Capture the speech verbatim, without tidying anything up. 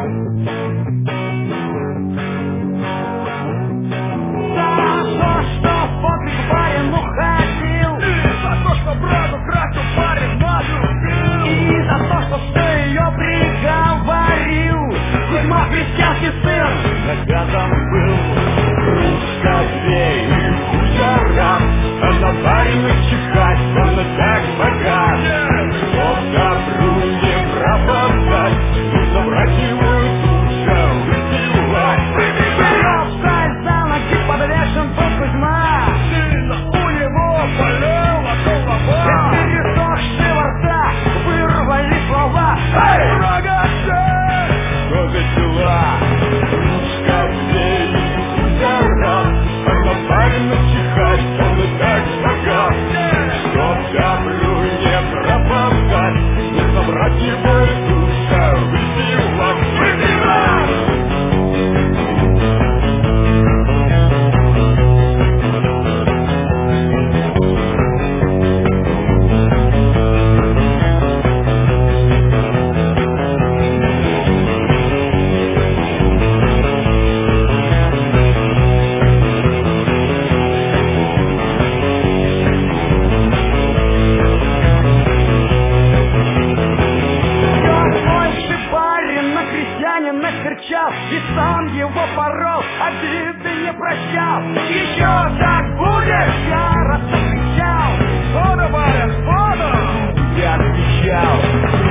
За то, что в подвиг барин уходил, И за то, что брату красил парень надрубил, и за то, что ты ее приговорил. Кузьма крестьянский сын наказан был. Кружка две и хуяра, а на барина чихать, он и так богат. Но добру не пропадать, нужно брать его душа, выпивать. Встань за ноги, подвешен был Кузьма. Сильно у него болела голова. Пересохшие во рта вырвали слова. Эй, рогатцы! Что за дела? Кружка две и хуяра, а на барина чихать, он и так богат. Но добру не пропадать, нужно брать его душа, выпивать, выпивать! Больше барин на крестьянина кричал, и сам его порол, обиды не прощал. Еще так будешь, яростно кричал. Вода, барин, вода! Я отвечал.